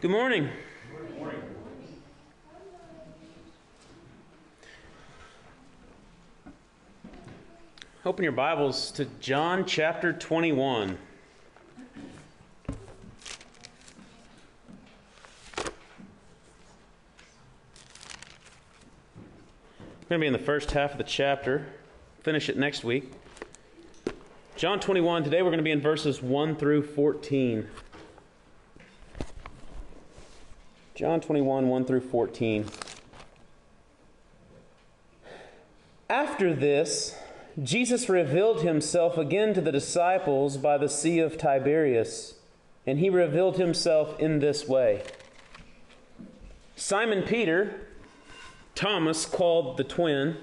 Good morning. Good morning. Open your Bibles to John chapter 21. We're going to be in the first half of the chapter. Finish it next week. John 21. Today we're going to be in verses 1 through 14. John 21, 1 through 14. After this, Jesus revealed himself again to the disciples by the Sea of Tiberias, and he revealed himself in this way. Simon Peter, Thomas called the twin,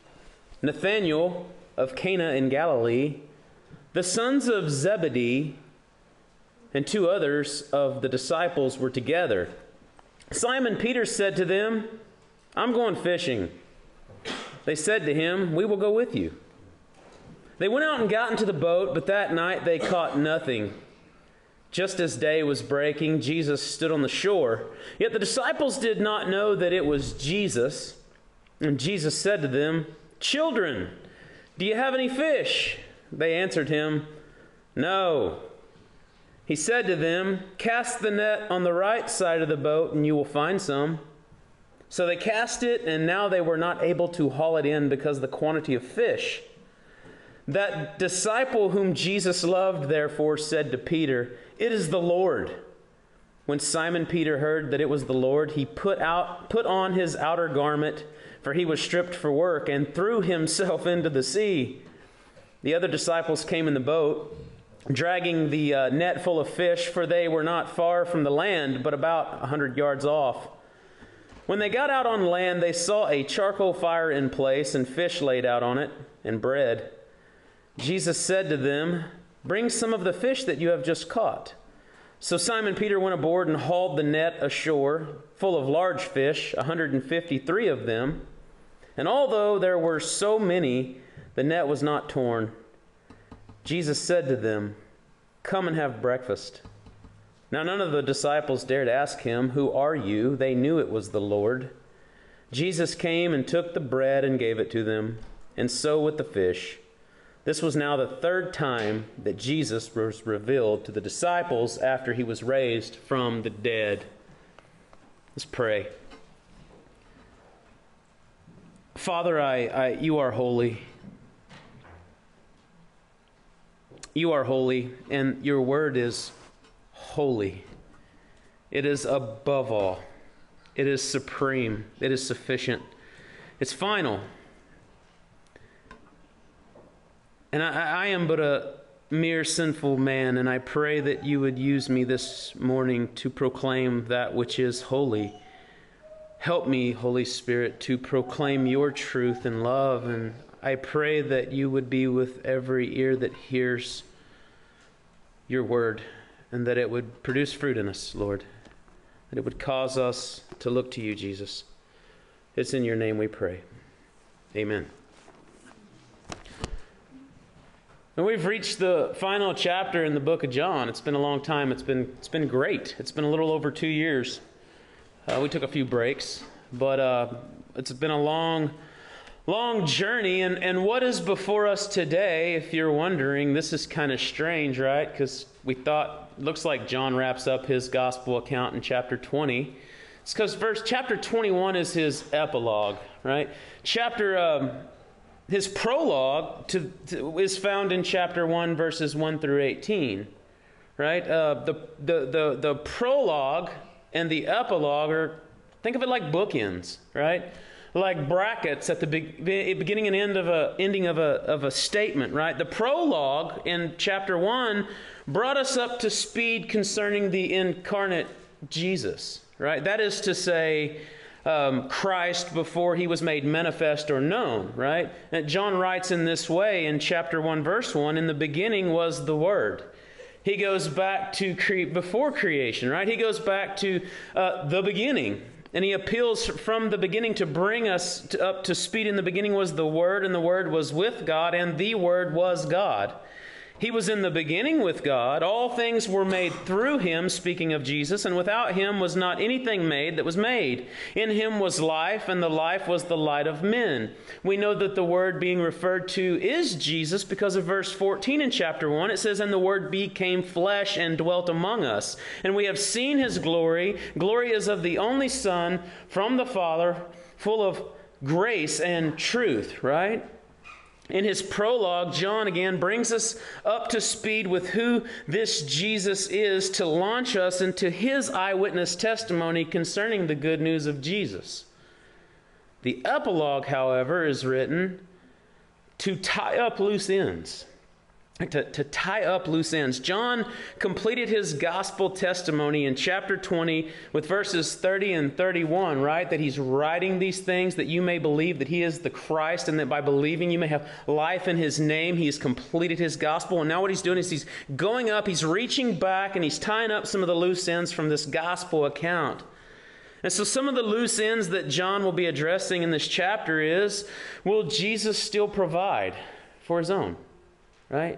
Nathanael of Cana in Galilee, the sons of Zebedee, and two others of the disciples were together. Simon Peter said to them, "I'm going fishing." They said to him, "We will go with you." They went out and got into the boat, but that night they caught nothing. Just as day was breaking, Jesus stood on the shore. Yet the disciples did not know that it was Jesus. And Jesus said to them, "Children, do you have any fish?" They answered him, "No." He said to them, "Cast the net on the right side of the boat, and you will find some." So they cast it, and now they were not able to haul it in because of the quantity of fish. That disciple whom Jesus loved, therefore, said to Peter, "It is the Lord." When Simon Peter heard that it was the Lord, he put on his outer garment, for he was stripped for work, and threw himself into the sea. The other disciples came in the boat, dragging the net full of fish, for they were not far from the land, but about 100 yards off. When they got out on land, they saw a charcoal fire in place, and fish laid out on it, and bread. Jesus said to them, "Bring some of the fish that you have just caught." So Simon Peter went aboard and hauled the net ashore, full of large fish, 153 of them. And although there were so many, the net was not torn. Jesus said to them, "Come and have breakfast." Now none of the disciples dared ask him, "Who are you?" They knew it was the Lord. Jesus came and took the bread and gave it to them, and so with the fish. This was now the third time that Jesus was revealed to the disciples after he was raised from the dead. Let's pray. Father, you are holy. You are holy, and your word is holy. It is above all. It is supreme. It is sufficient. It's final. And I am but a mere sinful man, and I pray that you would use me this morning to proclaim that which is holy. Help me, Holy Spirit, to proclaim your truth and love, and I pray that you would be with every ear that hears your word, and that it would produce fruit in us, Lord. That it would cause us to look to you, Jesus. It's in your name we pray. Amen. And we've reached the final chapter in the book of John. It's been a long time. It's been great. It's been a little over 2 years. We took a few breaks, but it's been a long journey. And what is before us today, if you're wondering, this is kind of strange, right? Because we thought, looks like John wraps up his gospel account in chapter 20. It's because chapter 21 is his epilogue, right? His prologue is found in chapter 1, verses 1 through 18, right? The prologue and the epilogue are, think of it like bookends, right? Like brackets at the beginning and ending of a statement, right? The prologue in chapter 1 brought us up to speed concerning the incarnate Jesus, right? That is to say, Christ before he was made manifest or known, right? And John writes in this way in chapter 1, verse 1, "In the beginning was the Word." He goes back to before creation, right? He goes back to the beginning. And he appeals from the beginning to bring us up to speed. In the beginning was the Word, and the Word was with God, and the Word was God. He was in the beginning with God. All things were made through him, speaking of Jesus, and without him was not anything made that was made. In him was life, and the life was the light of men. We know that the word being referred to is Jesus because of verse 14 in chapter 1. It says, "And the word became flesh and dwelt among us. And we have seen his glory. Glory is of the only Son from the Father, full of grace and truth," right? In his prologue, John again brings us up to speed with who this Jesus is to launch us into his eyewitness testimony concerning the good news of Jesus. The epilogue, however, is written to tie up loose ends. To tie up loose ends. John completed his gospel testimony in chapter 20 with verses 30 and 31, right? That he's writing these things that you may believe that he is the Christ, and that by believing you may have life in his name. He has completed his gospel. And now what he's doing is he's going up, he's reaching back, and he's tying up some of the loose ends from this gospel account. And so some of the loose ends that John will be addressing in this chapter is, will Jesus still provide for his own? Right?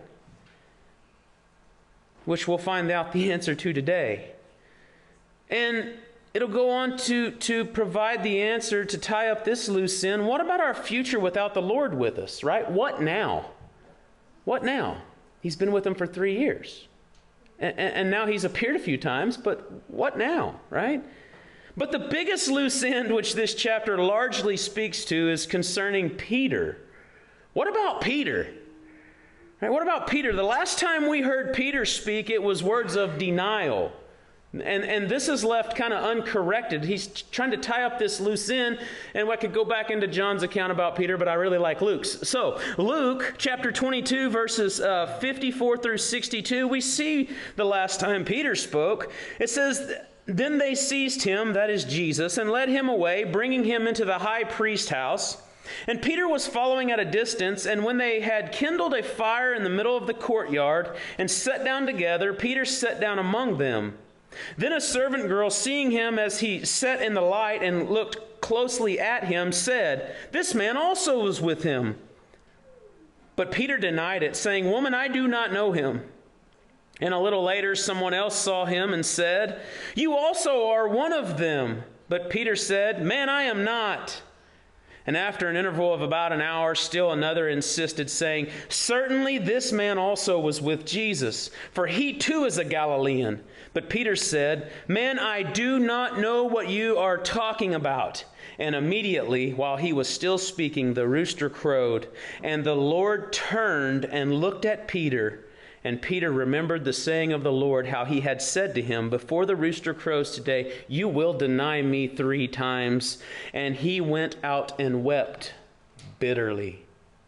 Which we'll find out the answer to today. And it'll go on to provide the answer to tie up this loose end. What about our future without the Lord with us, right? What now? What now? He's been with them for 3 years. And now he's appeared a few times, but what now, right? But the biggest loose end which this chapter largely speaks to is concerning Peter. What about Peter? Right, what about Peter? The last time we heard Peter speak, it was words of denial. And this is left kind of uncorrected. He's trying to tie up this loose end, and I could go back into John's account about Peter, but I really like Luke's. So, Luke chapter 22, verses 54 through 62, we see the last time Peter spoke. It says, "Then they seized him," that is Jesus, "and led him away, bringing him into the high priest's house. And Peter was following at a distance, and when they had kindled a fire in the middle of the courtyard and sat down together, Peter sat down among them. Then a servant girl, seeing him as he sat in the light and looked closely at him, said, 'This man also was with him.' But Peter denied it, saying, 'Woman, I do not know him.' And a little later someone else saw him and said, 'You also are one of them.' But Peter said, 'Man, I am not.' And after an interval of about an hour, still another insisted, saying, 'Certainly this man also was with Jesus, for he too is a Galilean.' But Peter said, 'Man, I do not know what you are talking about.' And immediately, while he was still speaking, the rooster crowed. And the Lord turned and looked at Peter. And Peter remembered the saying of the Lord, how he had said to him, 'Before the rooster crows today, you will deny me 3 times. And he went out and wept bitterly."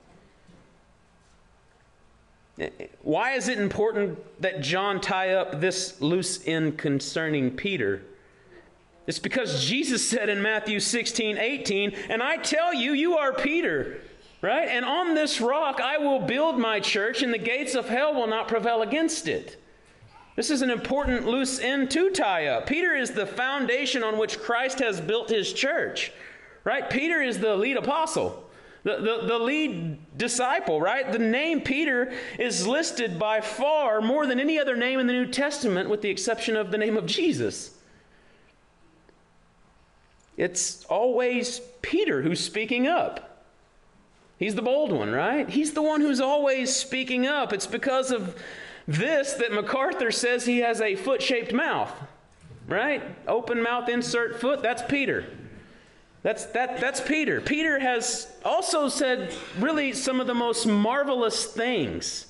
Why is it important that John tie up this loose end concerning Peter? It's because Jesus said in Matthew 16:18, "And I tell you, you are Peter. Right? And on this rock I will build my church, and the gates of hell will not prevail against it." This is an important loose end to tie up. Peter is the foundation on which Christ has built his church. Right? Peter is the lead apostle, the lead disciple, right? The name Peter is listed by far more than any other name in the New Testament, with the exception of the name of Jesus. It's always Peter who's speaking up. He's the bold one, right? He's the one who's always speaking up. It's because of this that MacArthur says he has a foot-shaped mouth, right? Open mouth, insert foot, that's Peter. That's Peter. Peter has also said really some of the most marvelous things.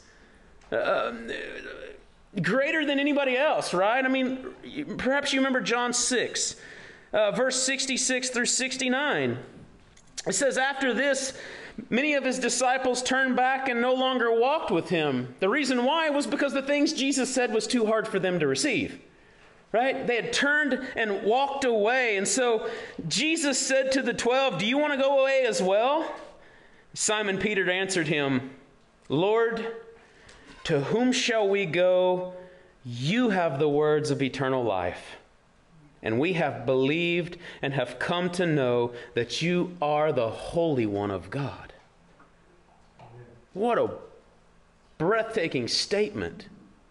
Greater than anybody else, right? I mean, perhaps you remember John 6, verse 66 through 69. It says, "After this, many of his disciples turned back and no longer walked with him. The reason why was because the things Jesus said was too hard for them to receive." Right? They had turned and walked away. And so Jesus said to the 12, "Do you want to go away as well?" Simon Peter answered him, "Lord, to whom shall we go? You have the words of eternal life. And we have believed and have come to know that you are the Holy One of God." What a breathtaking statement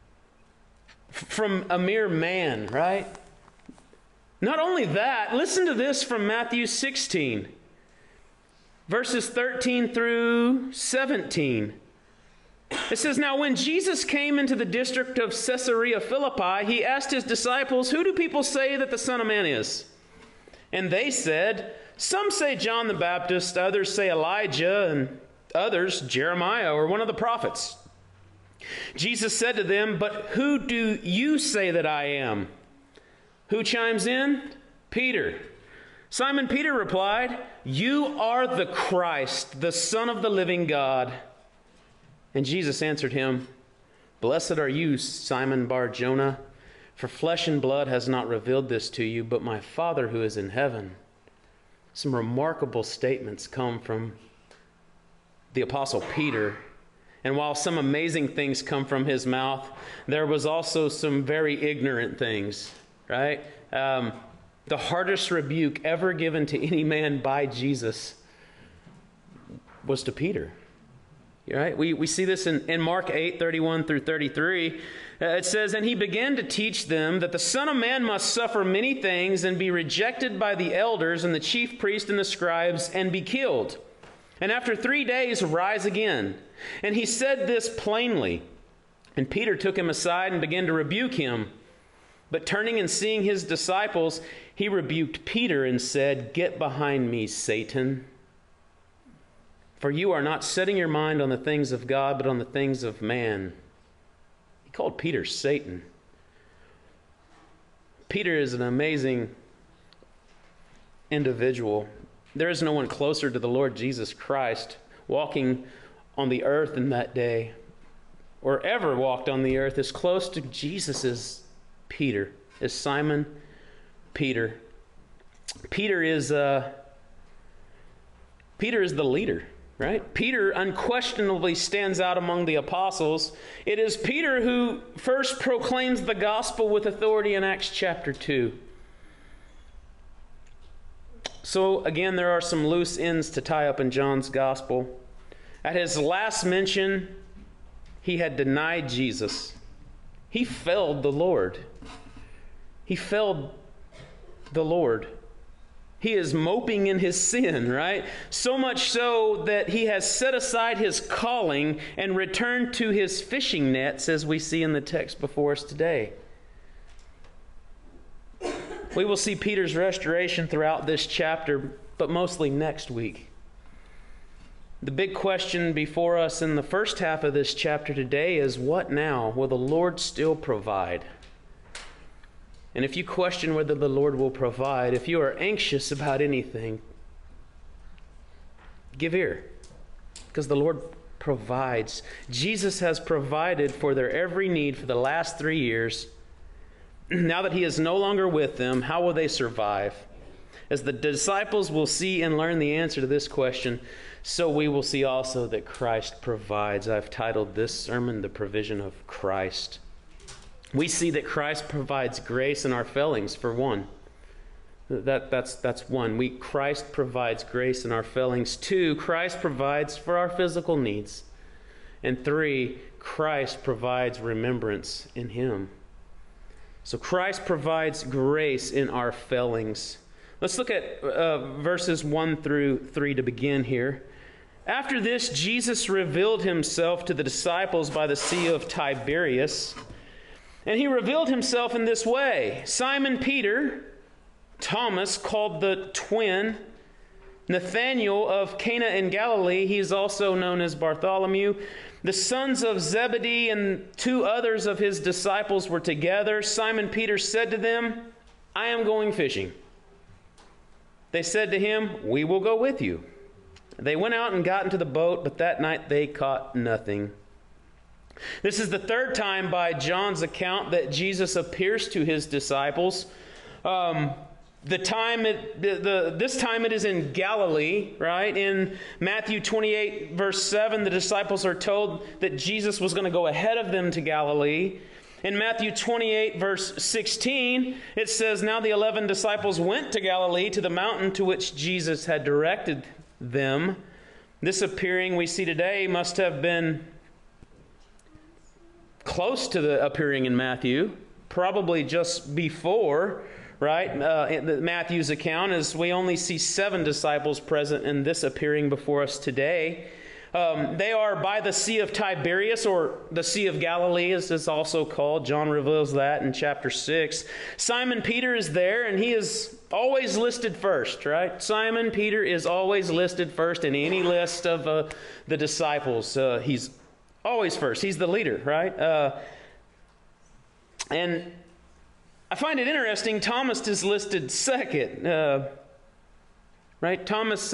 from a mere man, right? Not only that, listen to this from Matthew 16, verses 13 through 17. It says, "Now when Jesus came into the district of Caesarea Philippi, he asked his disciples, 'Who do people say that the Son of Man is?' And they said, 'Some say John the Baptist, others say Elijah, and others Jeremiah or one of the prophets.' Jesus said to them, 'But who do you say that I am?' Who chimes in? Peter. Simon Peter replied, 'You are the Christ, the Son of the living God.' And Jesus answered him, 'Blessed are you, Simon Bar-Jonah, for flesh and blood has not revealed this to you, but my Father who is in heaven.'" Some remarkable statements come from the Apostle Peter. And while some amazing things come from his mouth, there was also some very ignorant things, right? The hardest rebuke ever given to any man by Jesus was to Peter. Right? We see this in Mark 8, 31 through 33. It says, "And he began to teach them that the Son of Man must suffer many things and be rejected by the elders and the chief priests and the scribes and be killed, and after 3 days rise again. And he said this plainly. And Peter took him aside and began to rebuke him. But turning and seeing his disciples, he rebuked Peter and said, 'Get behind me, Satan. For you are not setting your mind on the things of God, but on the things of man.'" He called Peter Satan. Peter is an amazing individual. There is no one closer to the Lord Jesus Christ walking on the earth in that day, or ever walked on the earth, as close to Jesus as Peter, as Simon Peter. Peter is the leader. Right? Peter unquestionably stands out among the apostles. It is Peter who first proclaims the gospel with authority in Acts chapter 2. So again, there are some loose ends to tie up in John's gospel. At his last mention, he had denied Jesus. He failed the Lord. He failed the Lord. He is moping in his sin, right? So much so that he has set aside his calling and returned to his fishing nets, as we see in the text before us today. We will see Peter's restoration throughout this chapter, but mostly next week. The big question before us in the first half of this chapter today is, what now? Will the Lord still provide? And if you question whether the Lord will provide, if you are anxious about anything, give ear, because the Lord provides. Jesus has provided for their every need for the last 3 years. Now that he is no longer with them, how will they survive? As the disciples will see and learn the answer to this question, so we will see also that Christ provides. I've titled this sermon, "The Provision of Christ." We see that Christ provides grace in our failings, for one. That's one. Christ provides grace in our failings. 2, Christ provides for our physical needs. And 3, Christ provides remembrance in him. So Christ provides grace in our failings. Let's look at verses 1 through 3 to begin here. "After this, Jesus revealed himself to the disciples by the Sea of Tiberias. And he revealed himself in this way: Simon Peter, Thomas called the twin, Nathanael of Cana in Galilee, he is also known as Bartholomew, the sons of Zebedee, and 2 others of his disciples were together. Simon Peter said to them, 'I am going fishing.' They said to him, 'We will go with you.' They went out and got into the boat, but that night they caught nothing." This is the 3rd time by John's account that Jesus appears to his disciples. This time it is in Galilee, right? In Matthew 28, verse 7, the disciples are told that Jesus was going to go ahead of them to Galilee. In Matthew 28, verse 16, it says, "Now the 11 disciples went to Galilee, to the mountain to which Jesus had directed them." This appearing we see today must have been close to the appearing in Matthew, probably just before, right? In Matthew's account, as we only see 7 disciples present in this appearing before us today. They are by the Sea of Tiberias, or the Sea of Galilee, as it's also called. John reveals that in chapter 6. Simon Peter is there, and he is always listed first, right? Simon Peter is always listed first in any list of the disciples. He's always first. He's the leader, right? And I find it interesting, Thomas is listed second, right? Thomas,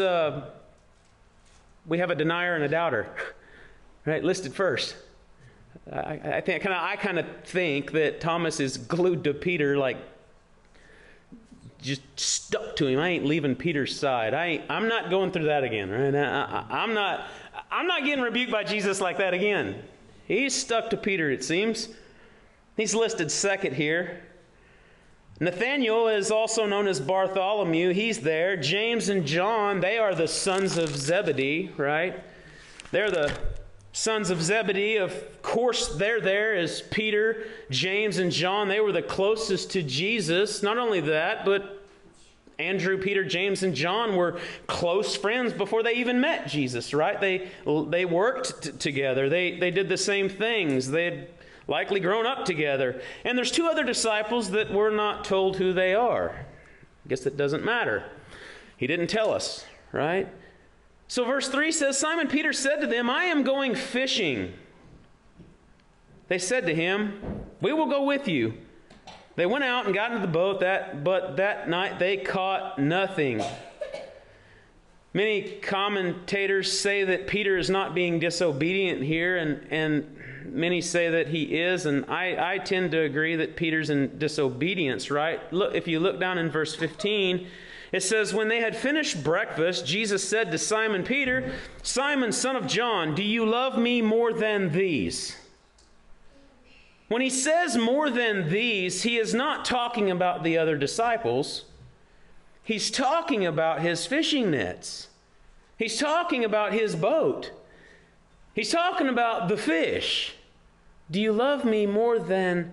we have a denier and a doubter, right? Listed first. I kind of think that Thomas is glued to Peter, like just stuck to him. I ain't leaving Peter's side. I'm not going through that again, right? I'm not getting rebuked by Jesus like that again. He's stuck to Peter, it seems. He's listed second here. Nathanael is also known as Bartholomew. He's there. James and John, they are the sons of Zebedee, right? They're the sons of Zebedee. Of course, they're there as Peter, James, and John. They were the closest to Jesus. Not only that, but Andrew, Peter, James, and John were close friends before they even met Jesus, right? They worked together. They did the same things. They had likely grown up together. And there's 2 other disciples that we're not told who they are. I guess that doesn't matter. He didn't tell us, right? So verse 3 says, Simon Peter said to them, I am going fishing. They said to him, we will go with you. They went out and got into the boat, but that night they caught nothing. Many commentators say that Peter is not being disobedient here, and many say that he is, and I tend to agree that Peter's in disobedience, right? Look, if you look down in verse 15, it says, when they had finished breakfast, Jesus said to Simon Peter, Simon, son of John, do you love me more than these? When he says more than these, he is not talking about the other disciples. He's talking about his fishing nets. He's talking about his boat. He's talking about the fish. Do you love me more than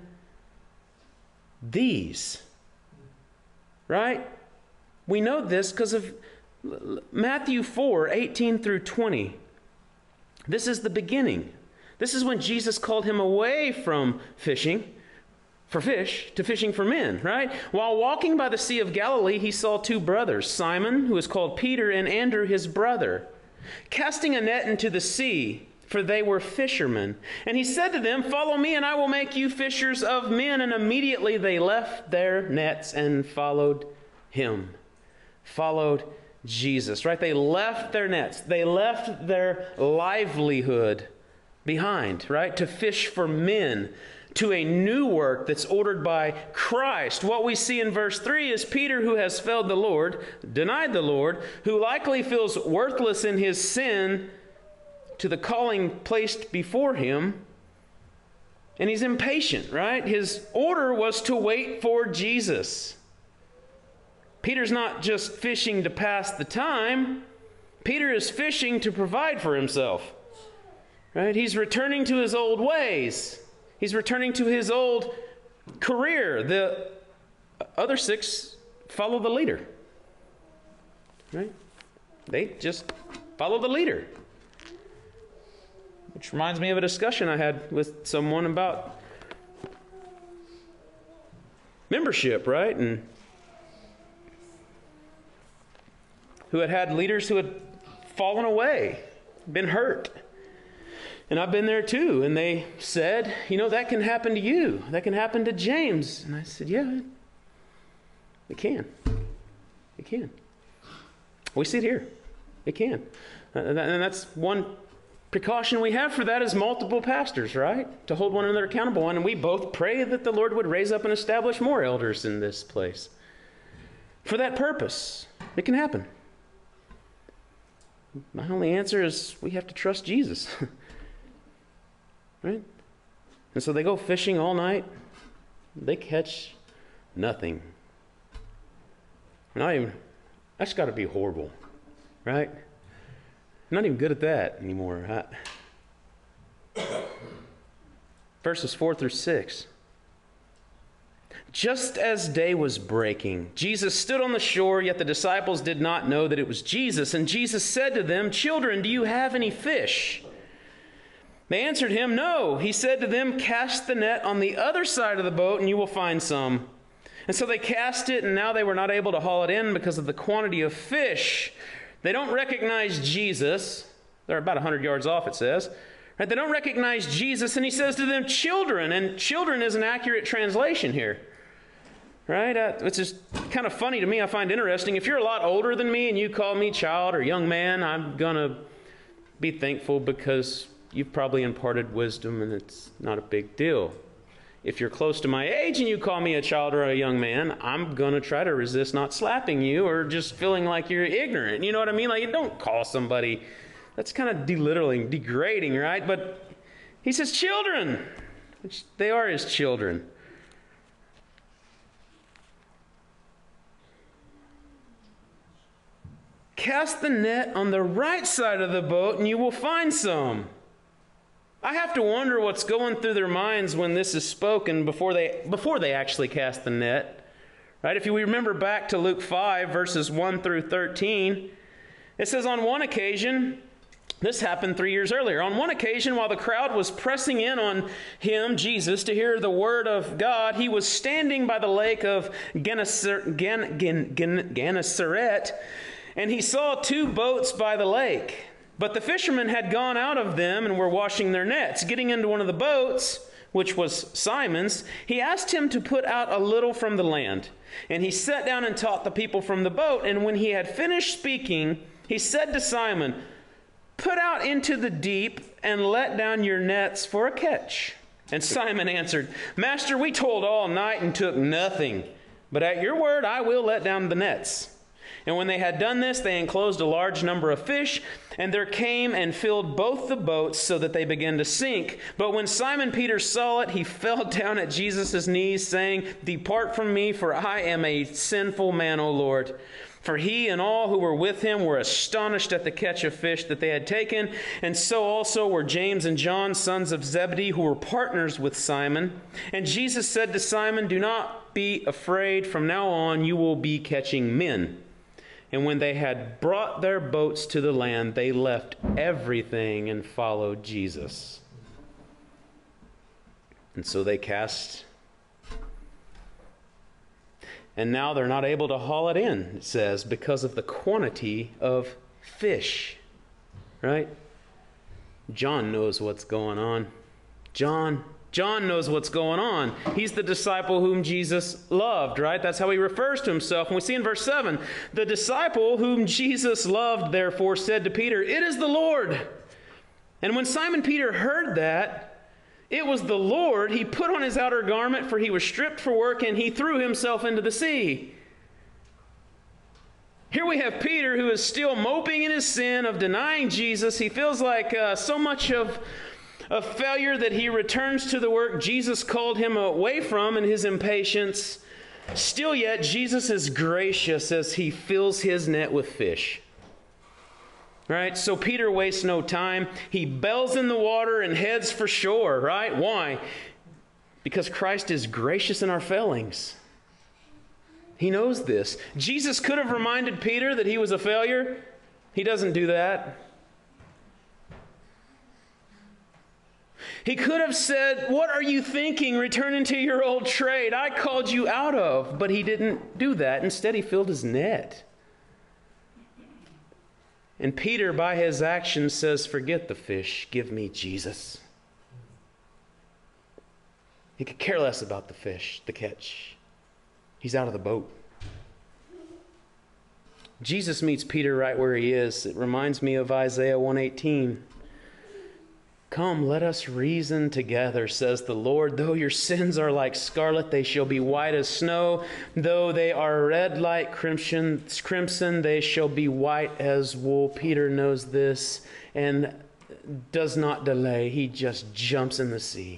these? Right? We know this because of Matthew 4, 18 through 20. This is the beginning. This is when Jesus called him away from fishing for fish to fishing for men, right? While walking by the Sea of Galilee, he saw 2 brothers, Simon, who is called Peter, and Andrew, his brother, casting a net into the sea, for they were fishermen. And he said to them, follow me, and I will make you fishers of men. And immediately they left their nets and followed him. Followed Jesus, right? They left their nets. They left their livelihood behind, right? To fish for men, to a new work that's ordered by Christ. What we see in verse 3 is Peter, who has failed the Lord, denied the Lord, who likely feels worthless in his sin to the calling placed before him, and he's impatient, right? His order was to wait for Jesus. Peter's not just fishing to pass the time. Peter is fishing to provide for himself, right? He's returning to his old ways. He's returning to his old career. The other 6 follow the leader, right? They just follow the leader. Which reminds me of a discussion I had with someone about membership, right? And who had leaders who had fallen away, been hurt. And I've been there too. And they said, that can happen to you. That can happen to James. And I said, yeah, it can. It can. We see it here. It can. And that's one precaution we have for that is multiple pastors, right? To hold one another accountable. And we both pray that the Lord would raise up and establish more elders in this place. For that purpose, it can happen. My only answer is we have to trust Jesus. Right? And so they go fishing all night. They catch nothing. That's got to be horrible, right? I'm not even good at that anymore. Verses 4 through 6. Just as day was breaking, Jesus stood on the shore, yet the disciples did not know that it was Jesus. And Jesus said to them, "Children, do you have any fish?" They answered him, "No." He said to them, "Cast the net on the other side of the boat, and you will find some." And so they cast it, and now they were not able to haul it in because of the quantity of fish. They don't recognize Jesus. They're about 100 yards off, it says. Right? They don't recognize Jesus, and he says to them, "Children." And children is an accurate translation here. Right? It's just kind of funny to me. I find interesting. If you're a lot older than me and you call me child or young man, I'm going to be thankful because you've probably imparted wisdom and it's not a big deal. If you're close to my age and you call me a child or a young man, I'm going to try to resist not slapping you or just feeling like you're ignorant. You know what I mean? Like, you don't call somebody. That's kind of belittling, degrading, right? But he says children, which they are his children. Cast the net on the right side of the boat and you will find some. I have to wonder what's going through their minds when this is spoken before they actually cast the net. Right? If you remember back to Luke 5, verses 1 through 13, it says on one occasion, this happened 3 years earlier. On one occasion, while the crowd was pressing in on him, Jesus, to hear the word of God, he was standing by the lake of Gennesaret, and he saw two boats by the lake. But the fishermen had gone out of them and were washing their nets. Getting into one of the boats, which was Simon's, he asked him to put out a little from the land. And he sat down and taught the people from the boat. And when he had finished speaking, he said to Simon, "Put out into the deep and let down your nets for a catch." And Simon answered, "Master, we toiled all night and took nothing. But at your word I will let down the nets." And when they had done this, they enclosed a large number of fish, and there came and filled both the boats so that they began to sink. But when Simon Peter saw it, he fell down at Jesus' knees, saying, "Depart from me, for I am a sinful man, O Lord." For he and all who were with him were astonished at the catch of fish that they had taken, and so also were James and John, sons of Zebedee, who were partners with Simon. And Jesus said to Simon, "Do not be afraid. From now on you will be catching men." And when they had brought their boats to the land, they left everything and followed Jesus. And so they cast. And now they're not able to haul it in, it says, because of the quantity of fish. Right? John knows what's going on. John knows what's going on. He's the disciple whom Jesus loved, right? That's how he refers to himself. And we see in verse 7, the disciple whom Jesus loved, therefore, said to Peter, "It is the Lord." And when Simon Peter heard that it was the Lord, he put on his outer garment, for he was stripped for work, and he threw himself into the sea. Here we have Peter, who is still moping in his sin of denying Jesus. He feels like so much of a failure that he returns to the work Jesus called him away from in his impatience. Still yet, Jesus is gracious as he fills his net with fish. Right? So Peter wastes no time. He bells in the water and heads for shore, right? Why? Because Christ is gracious in our failings. He knows this. Jesus could have reminded Peter that he was a failure. He doesn't do that. He could have said, "What are you thinking? Return into your old trade I called you out of." But he didn't do that. Instead, he filled his net. And Peter, by his actions, says, "Forget the fish. Give me Jesus." He could care less about the fish, the catch. He's out of the boat. Jesus meets Peter right where he is. It reminds me of Isaiah 1:18. "Come, let us reason together, says the Lord. Though your sins are like scarlet, they shall be white as snow. Though they are red like crimson, they shall be white as wool." Peter knows this and does not delay. He just jumps in the sea.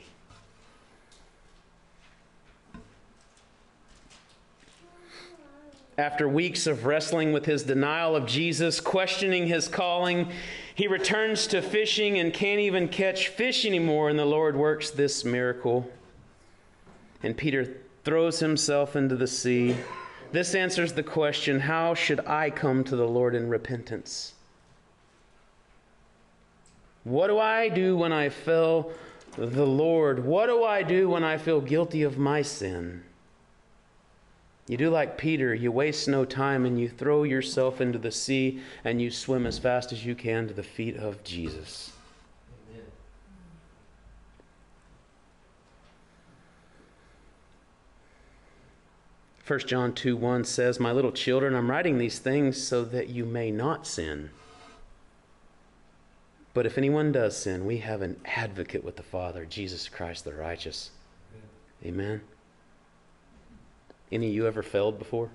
After weeks of wrestling with his denial of Jesus, questioning his calling, He returns to fishing and can't even catch fish anymore, and the Lord works this miracle. And Peter throws himself into the sea. This answers the question, how should I come to the Lord in repentance? What do I do when I fail the Lord? What do I do when I feel guilty of my sin? You do like Peter, you waste no time and you throw yourself into the sea and you swim as fast as you can to the feet of Jesus. Amen. 1 John 2:1 says, "My little children, I'm writing these things so that you may not sin. But if anyone does sin, we have an advocate with the Father, Jesus Christ the righteous." Amen. Any of you ever failed before?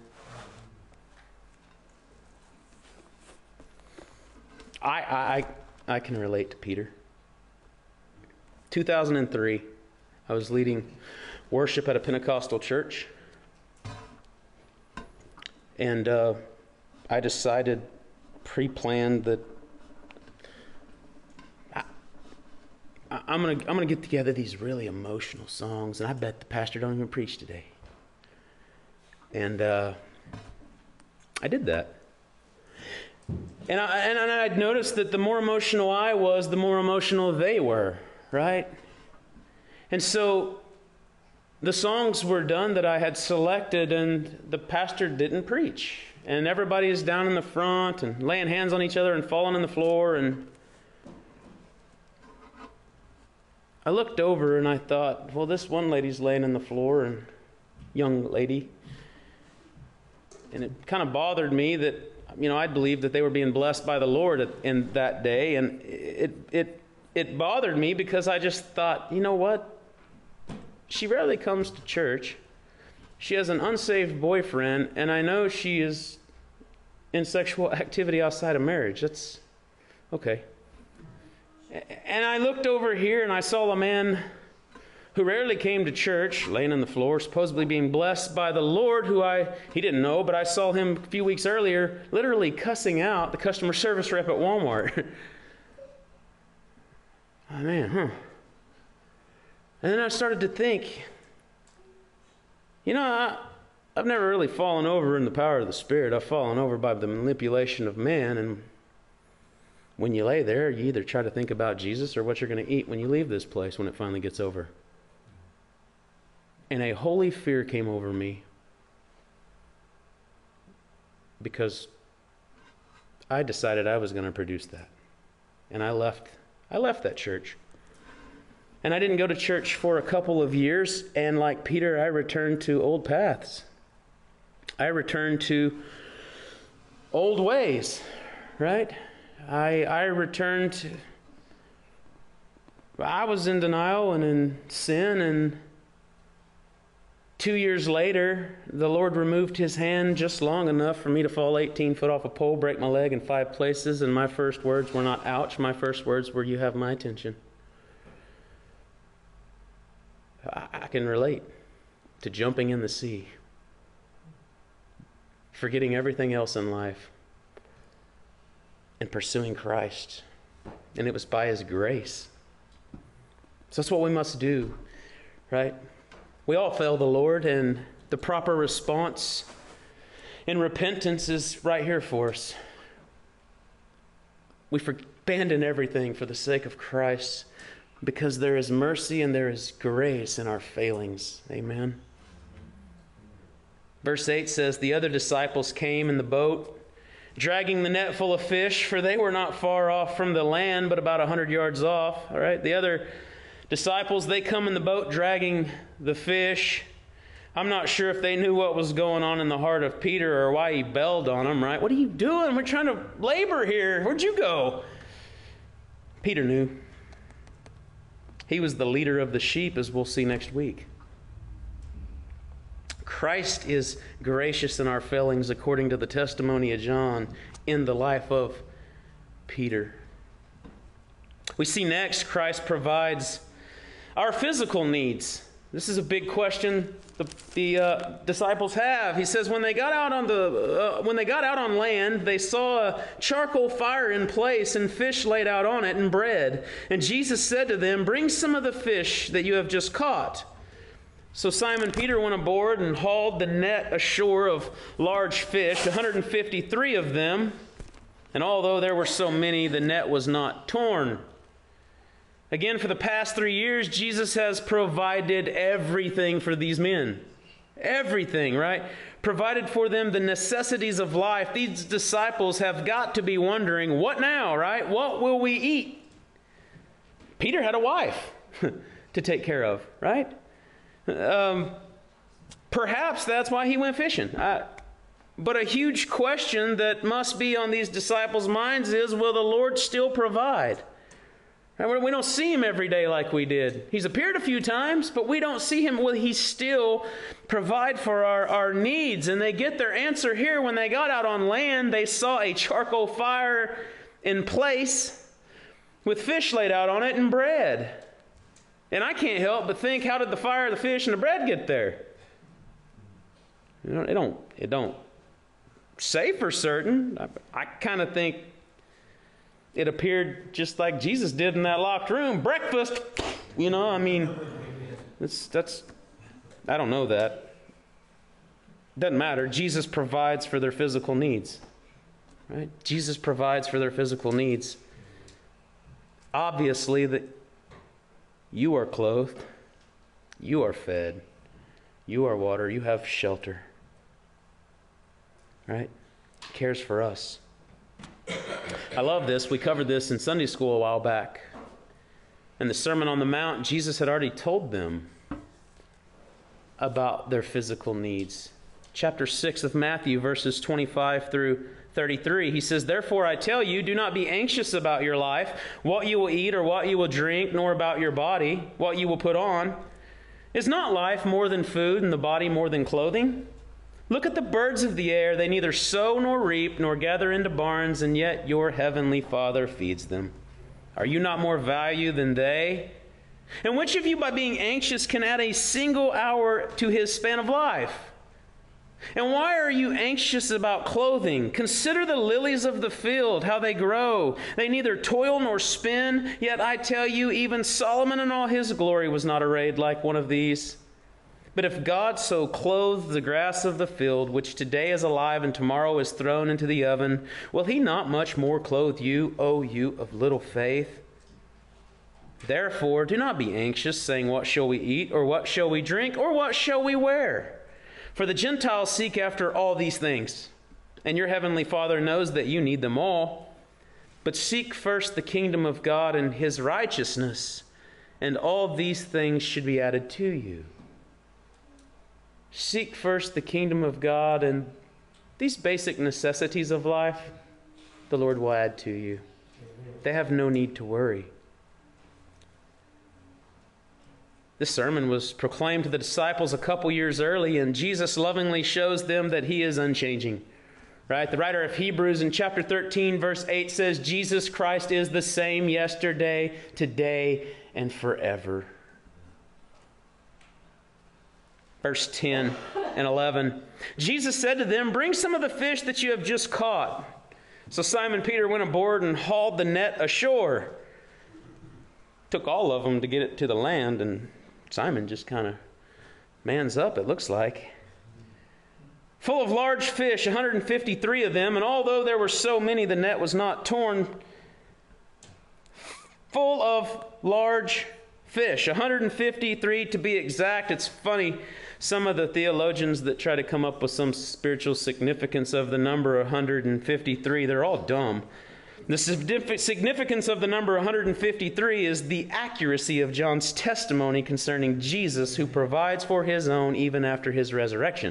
I can relate to Peter. 2003, I was leading worship at a Pentecostal church. And I decided, pre-planned, that I'm gonna get together these really emotional songs, and I bet the pastor don't even preach today. And I did that. And I'd noticed that the more emotional I was, the more emotional they were, right? And so the songs were done that I had selected, and the pastor didn't preach. And everybody is down in the front and laying hands on each other and falling on the floor. And I looked over and I thought, well, this one lady's laying on the floor, and young lady. And it kind of bothered me that, I believed that they were being blessed by the Lord in that day. And it bothered me because I just thought, you know what? She rarely comes to church. She has an unsaved boyfriend, and I know she is in sexual activity outside of marriage. That's okay. And I looked over here and I saw a man who rarely came to church, laying on the floor, supposedly being blessed by the Lord, he didn't know, but I saw him a few weeks earlier literally cussing out the customer service rep at Walmart. Oh, man, And then I started to think, I've never really fallen over in the power of the Spirit. I've fallen over by the manipulation of man. And when you lay there, you either try to think about Jesus or what you're going to eat when you leave this place when it finally gets over. And a holy fear came over me because I decided I was going to produce that. And I left that church. And I didn't go to church for a couple of years, and like Peter, I returned to old paths. I returned to old ways, right? I returned to... I was in denial and in sin, and 2 years later, the Lord removed His hand just long enough for me to fall 18 foot off a pole, break my leg in 5 places, and my first words were not, ouch, my first words were, you have my attention. I can relate to jumping in the sea, forgetting everything else in life, and pursuing Christ. And it was by His grace. So that's what we must do, right? We all fail the Lord, and the proper response in repentance is right here for us. We abandon everything for the sake of Christ, because there is mercy and there is grace in our failings. Amen. Verse 8 says, the other disciples came in the boat, dragging the net full of fish, for they were not far off from the land, but about 100 yards off. All right, the other disciples, they come in the boat dragging the fish. I'm not sure if they knew what was going on in the heart of Peter or why he bailed on them, right? What are you doing? We're trying to labor here. Where'd you go? Peter knew. He was the leader of the sheep, as we'll see next week. Christ is gracious in our failings, according to the testimony of John in the life of Peter. We see next, Christ provides our physical needs. This is a big question the disciples have. He says, when they got out on land, they saw a charcoal fire in place and fish laid out on it and bread. And Jesus said to them, bring some of the fish that you have just caught. So Simon Peter went aboard and hauled the net ashore of large fish, 153 of them. And although there were so many, the net was not torn. Again, for the past 3 years, Jesus has provided everything for these men. Everything, right? Provided for them the necessities of life. These disciples have got to be wondering, what now, right? What will we eat? Peter had a wife to take care of, right? Perhaps that's why he went fishing. But a huge question that must be on these disciples' minds is, will the Lord still provide? We don't see him every day like we did. He's appeared a few times, but we don't see him. Will he still provide for our needs? And they get their answer here. When they got out on land, they saw a charcoal fire in place with fish laid out on it and bread. And I can't help but think, how did the fire, the fish, and the bread get there? It don't say for certain. I kind of think it appeared just like Jesus did in that locked room. Breakfast, I don't know that. Doesn't matter. Jesus provides for their physical needs. Right? Jesus provides for their physical needs. Obviously, that you are clothed, you are fed, you are water, you have shelter. Right? He cares for us. I love this. We covered this in Sunday school a while back. In the Sermon on the Mount, Jesus had already told them about their physical needs. Chapter 6 of Matthew, verses 25 through 33, he says, therefore I tell you, do not be anxious about your life, what you will eat or what you will drink, nor about your body, what you will put on. Is not life more than food, and the body more than clothing? Look at the birds of the air. They neither sow nor reap nor gather into barns, and yet your heavenly Father feeds them. Are you not more value than they? And which of you, by being anxious, can add a single hour to his span of life? And why are you anxious about clothing? Consider the lilies of the field, how they grow. They neither toil nor spin. Yet I tell you, even Solomon in all his glory was not arrayed like one of these. But if God so clothes the grass of the field, which today is alive and tomorrow is thrown into the oven, will he not much more clothe you, O you of little faith? Therefore, do not be anxious, saying, what shall we eat, or what shall we drink, or what shall we wear? For the Gentiles seek after all these things, and your heavenly Father knows that you need them all. But seek first the kingdom of God and his righteousness, and all these things should be added to you. Seek first the kingdom of God, and these basic necessities of life, the Lord will add to you. They have no need to worry. This sermon was proclaimed to the disciples a couple years early, and Jesus lovingly shows them that he is unchanging. Right? The writer of Hebrews in chapter 13, verse 8 says, Jesus Christ is the same yesterday, today, and forever. Verse 10 and 11. Jesus said to them, bring some of the fish that you have just caught. So Simon Peter went aboard and hauled the net ashore. Took all of them to get it to the land, and Simon just kind of mans up, it looks like. Full of large fish, 153 of them, and although there were so many, the net was not torn. Full of large fish, 153 to be exact. It's funny, some of the theologians that try to come up with some spiritual significance of the number 153, they're all dumb. The significance of the number 153 is the accuracy of John's testimony concerning Jesus, who provides for his own even after his resurrection.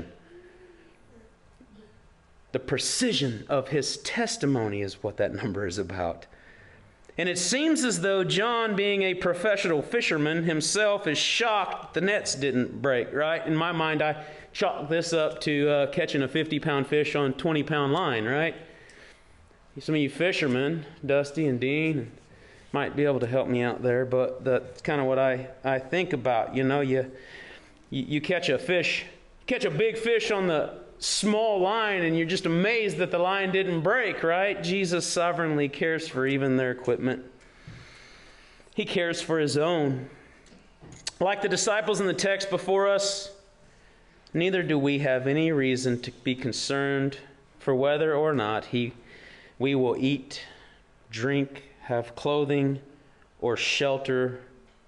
The precision of his testimony is what that number is about. And it seems as though John, being a professional fisherman himself, is shocked the nets didn't break, right? In my mind, I chalk this up to catching a 50-pound fish on a 20-pound line, right? Some of you fishermen, Dusty and Dean, might be able to help me out there, but that's kind of what I think about. You know, You catch a fish, catch a big fish on the small line, and you're just amazed that the line didn't break, right? Jesus sovereignly cares for even their equipment. He cares for his own. Like the disciples in the text before us, neither do we have any reason to be concerned for whether or not we will eat, drink, have clothing, or shelter.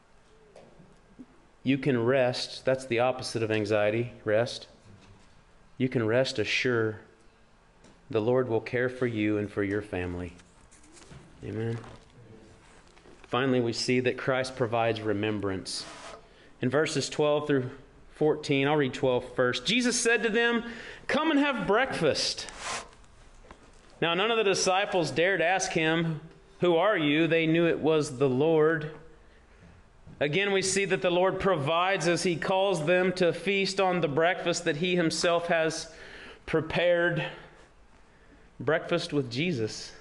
You can rest. That's the opposite of anxiety, rest. You can rest assured the Lord will care for you and for your family. Amen. Finally, we see that Christ provides remembrance. In verses 12 through 14, I'll read 12 first. Jesus said to them, "Come and have breakfast." Now, none of the disciples dared ask him, "Who are you?" They knew it was the Lord. Again, we see that the Lord provides as he calls them to feast on the breakfast that he himself has prepared. Breakfast with Jesus.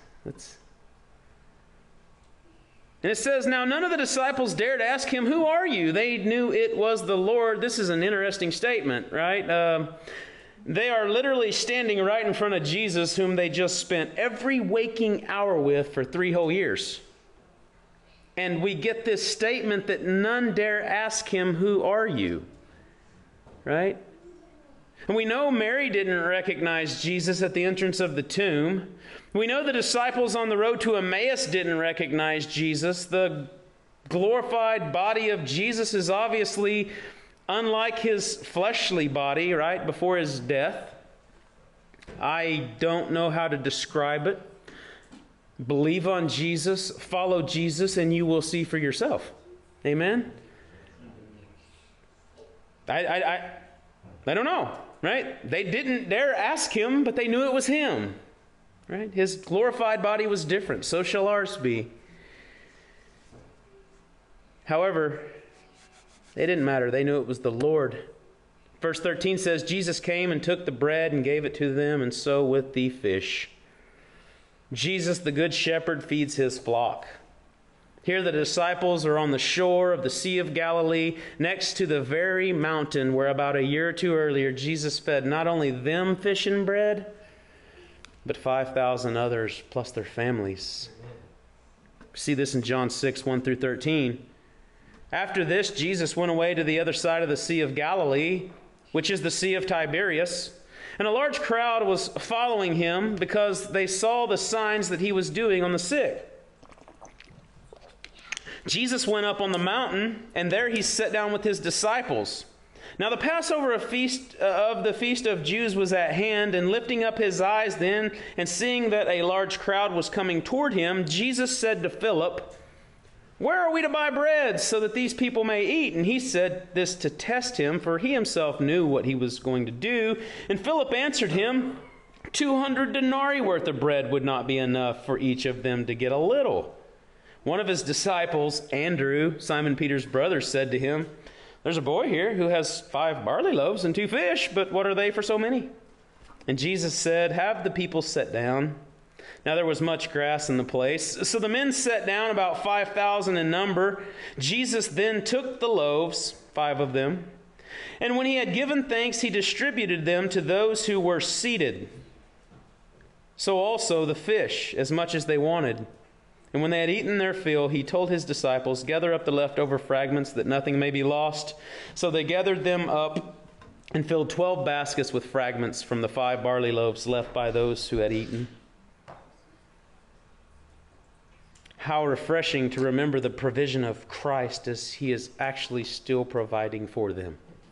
And it says, now none of the disciples dared ask him, "Who are you?" They knew it was the Lord. This is an interesting statement, right? They are literally standing right in front of Jesus, whom they just spent every waking hour with for 3 whole years. And we get this statement that none dare ask him, "Who are you?" Right? And we know Mary didn't recognize Jesus at the entrance of the tomb. We know the disciples on the road to Emmaus didn't recognize Jesus. The glorified body of Jesus is obviously unlike his fleshly body, right, before his death. I don't know how to describe it. Believe on Jesus, follow Jesus, and you will see for yourself. Amen? I don't know, right? They didn't dare ask him, but they knew it was him, right? His glorified body was different. So shall ours be. However, it didn't matter. They knew it was the Lord. Verse 13 says, Jesus came and took the bread and gave it to them, and so with the fish. Jesus, the good shepherd, feeds his flock. Here the disciples are on the shore of the Sea of Galilee, next to the very mountain where about a year or two earlier Jesus fed not only them fish and bread, but 5,000 others plus their families. See this in John 6, 1 through 13. After this, Jesus went away to the other side of the Sea of Galilee, which is the Sea of Tiberias. And a large crowd was following him because they saw the signs that he was doing on the sick. Jesus went up on the mountain, and there he sat down with his disciples. Now the Passover feast of the Feast of Jews was at hand, and lifting up his eyes then, and seeing that a large crowd was coming toward him, Jesus said to Philip, "Where are we to buy bread so that these people may eat?" And he said this to test him, for he himself knew what he was going to do. And Philip answered him, 200 denarii worth of bread would not be enough for each of them to get a little. One of his disciples, Andrew, Simon Peter's brother, said to him, "There's a boy here who has 5 barley loaves and 2 fish, but what are they for so many?" And Jesus said, "Have the people sit down." Now there was much grass in the place. So the men sat down, about 5,000 in number. Jesus then took the loaves, 5 of them, and when he had given thanks, he distributed them to those who were seated. So also the fish, as much as they wanted. And when they had eaten their fill, he told his disciples, "Gather up the leftover fragments, that nothing may be lost." So they gathered them up and filled 12 baskets with fragments from the 5 barley loaves left by those who had eaten. How refreshing to remember the provision of Christ as he is actually still providing for them.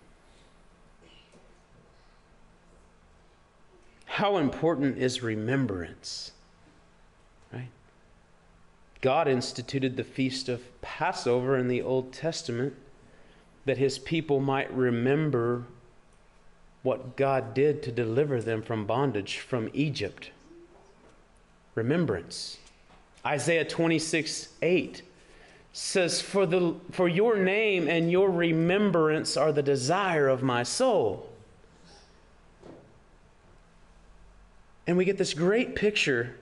How important is remembrance, right? God instituted the feast of Passover in the Old Testament that his people might remember what God did to deliver them from bondage from Egypt. Remembrance. Isaiah 26:8 says, For your name and your remembrance are the desire of my soul. And we get this great picture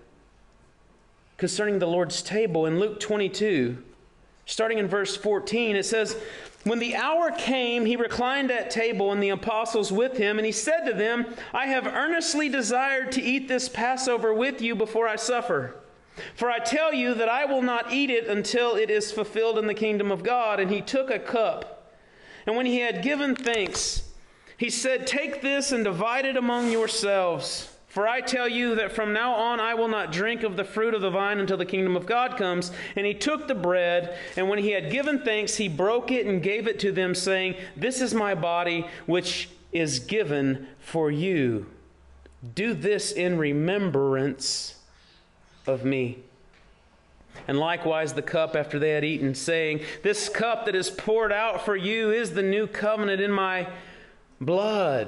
concerning the Lord's table in Luke 22. Starting in verse 14, it says, When the hour came, he reclined at table and the apostles with him, and he said to them, I have earnestly desired to eat this Passover with you before I suffer. For I tell you that I will not eat it until it is fulfilled in the kingdom of God. And he took a cup, and when he had given thanks, he said, Take this and divide it among yourselves. For I tell you that from now on I will not drink of the fruit of the vine until the kingdom of God comes. And he took the bread, and when he had given thanks, he broke it and gave it to them, saying, This is my body, which is given for you. Do this in remembrance of me. And likewise the cup after they had eaten, saying, This cup that is poured out for you is the new covenant in my blood.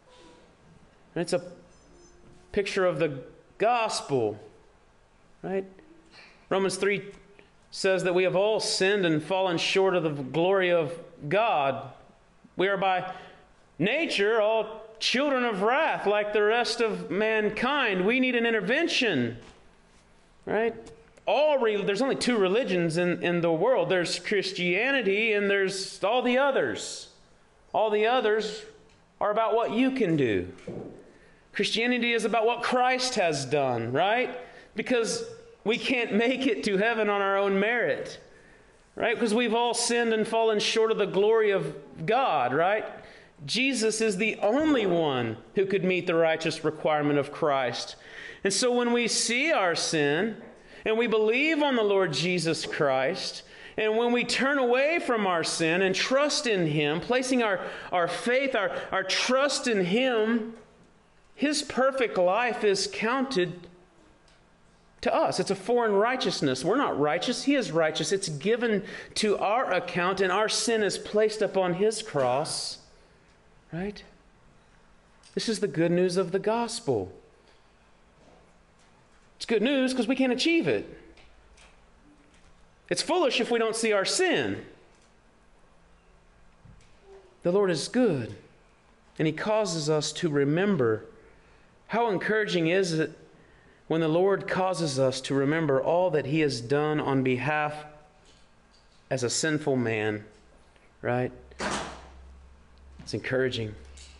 And it's a picture of the gospel, right? Romans 3 says that we have all sinned and fallen short of the glory of God. We are by nature all children of wrath like the rest of mankind. We need an intervention, right? There's only two religions in the world. There's Christianity and there's all the others. All the others are about what you can do. Christianity is about what Christ has done, right? Because we can't make it to heaven on our own merit, right? Because we've all sinned and fallen short of the glory of God, right? Jesus is the only one who could meet the righteous requirement of Christ. And so when we see our sin and we believe on the Lord Jesus Christ, and when we turn away from our sin and trust in Him, placing our faith, our trust in Him, His perfect life is counted to us. It's a foreign righteousness. We're not righteous. He is righteous. It's given to our account, and our sin is placed upon His cross. Right? This is the good news of the gospel. It's good news because we can't achieve it. It's foolish if we don't see our sin. The Lord is good, and He causes us to remember. How encouraging is it when the Lord causes us to remember all that He has done on behalf as a sinful man, right? It's encouraging.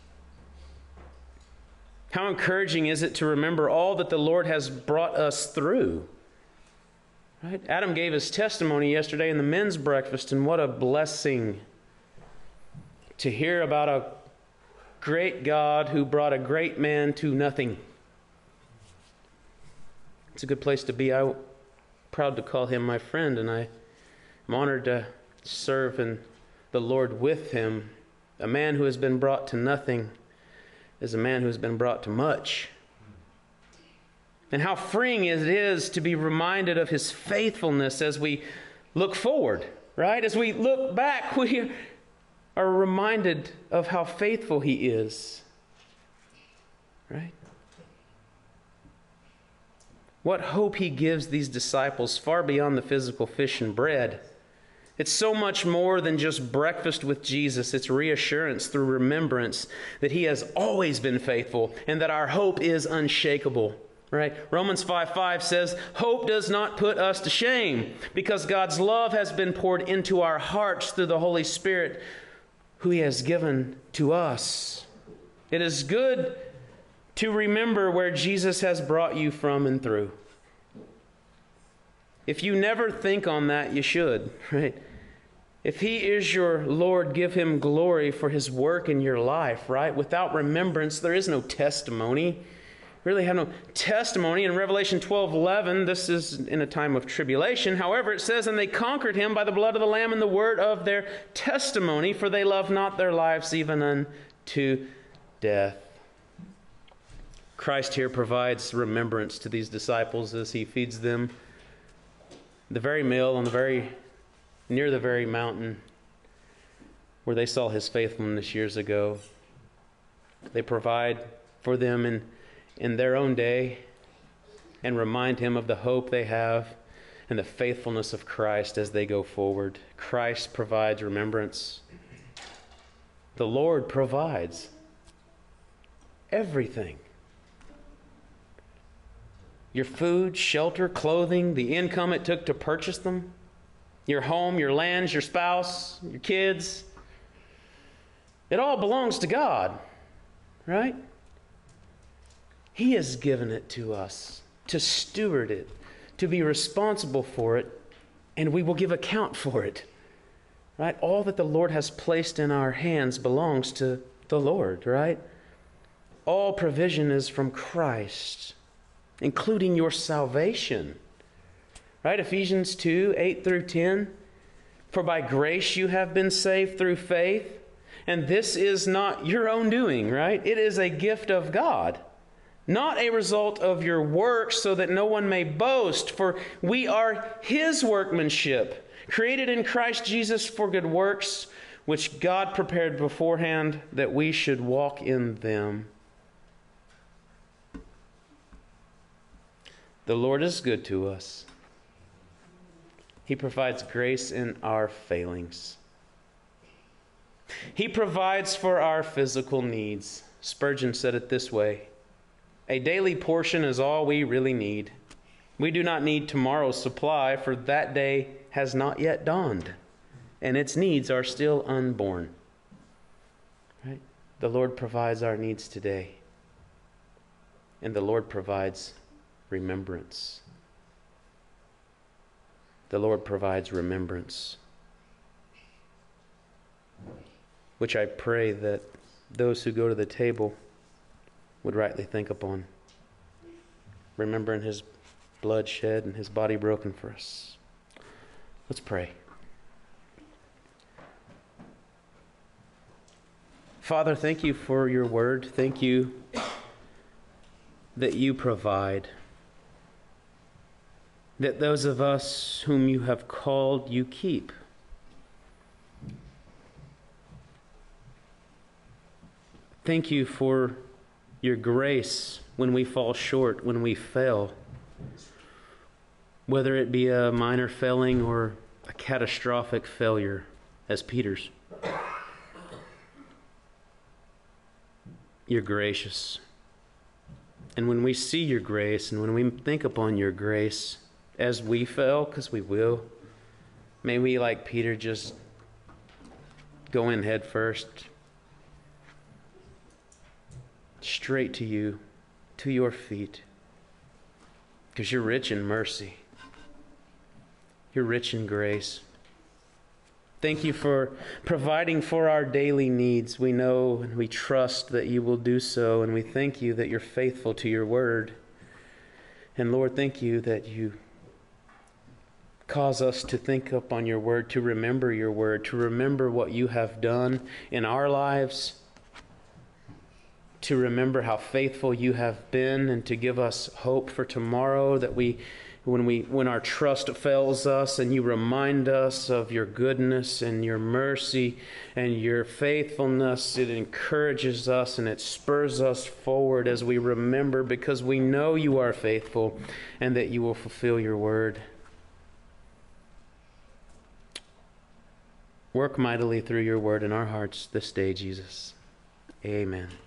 How encouraging is it to remember all that the Lord has brought us through? Right? Adam gave his testimony yesterday in the men's breakfast, and what a blessing to hear about a great God who brought a great man to nothing. It's a good place to be. I'm proud to call him my friend, and I'm honored to serve in the Lord with him. A man who has been brought to nothing is a man who has been brought to much. And how freeing it is to be reminded of His faithfulness as we look forward, right? As we look back, we are reminded of how faithful He is, right? What hope He gives these disciples far beyond the physical fish and bread. It's so much more than just breakfast with Jesus. It's reassurance through remembrance that He has always been faithful and that our hope is unshakable. Right? Romans 5:5 says, Hope does not put us to shame, because God's love has been poured into our hearts through the Holy Spirit, who He has given to us. It is good to remember where Jesus has brought you from and through. If you never think on that, you should, right? If He is your Lord, give Him glory for His work in your life, right? Without remembrance, there is no testimony. Really have no testimony. In Revelation 12:11, this is in a time of tribulation. However, it says, And they conquered Him by the blood of the Lamb and the word of their testimony, for they loved not their lives even unto death. Christ here provides remembrance to these disciples as He feeds them the very meal near the very mountain where they saw His faithfulness years ago. They provide for them in their own day and remind Him of the hope they have and the faithfulness of Christ as they go forward. Christ provides remembrance. The Lord provides everything. Your food, shelter, clothing, the income it took to purchase them. your home, your lands, your spouse, your kids. It all belongs to God, right? He has given it to us to steward it, to be responsible for it, and we will give account for it, right? All that the Lord has placed in our hands belongs to the Lord, right? All provision is from Christ, including your salvation, right? Ephesians 2, 8 through 10. For by grace you have been saved through faith, and this is not your own doing, right? It is a gift of God, not a result of your works, so that no one may boast. For we are His workmanship, created in Christ Jesus for good works, which God prepared beforehand that we should walk in them. The Lord is good to us. He provides grace in our failings. He provides for our physical needs. Spurgeon said it this way: a daily portion is all we really need. We do not need tomorrow's supply, for that day has not yet dawned, and its needs are still unborn. Right? The Lord provides our needs today, and the Lord provides remembrance. The Lord provides remembrance, which I pray that those who go to the table would rightly think upon, remembering His blood shed and His body broken for us. Let's pray. Father, thank you for your word. Thank you that you provide, that those of us whom you have called, you keep. Thank you for your grace when we fall short, when we fail, whether it be a minor failing or a catastrophic failure, as Peter's. You're gracious. And when we see your grace and when we think upon your grace as we fail, because we will, may we, like Peter, just go in head first, straight to you, to your feet, because you're rich in mercy. You're rich in grace. Thank you for providing for our daily needs. We know and we trust that you will do so, and we thank you that you're faithful to your word. And Lord, thank you that you cause us to think upon your word, to remember your word, to remember what you have done in our lives, to remember how faithful you have been, and to give us hope for tomorrow, that when our trust fails us and you remind us of your goodness and your mercy and your faithfulness, it encourages us and it spurs us forward as we remember, because we know you are faithful and that you will fulfill your word. Work mightily through your word in our hearts this day, Jesus. Amen.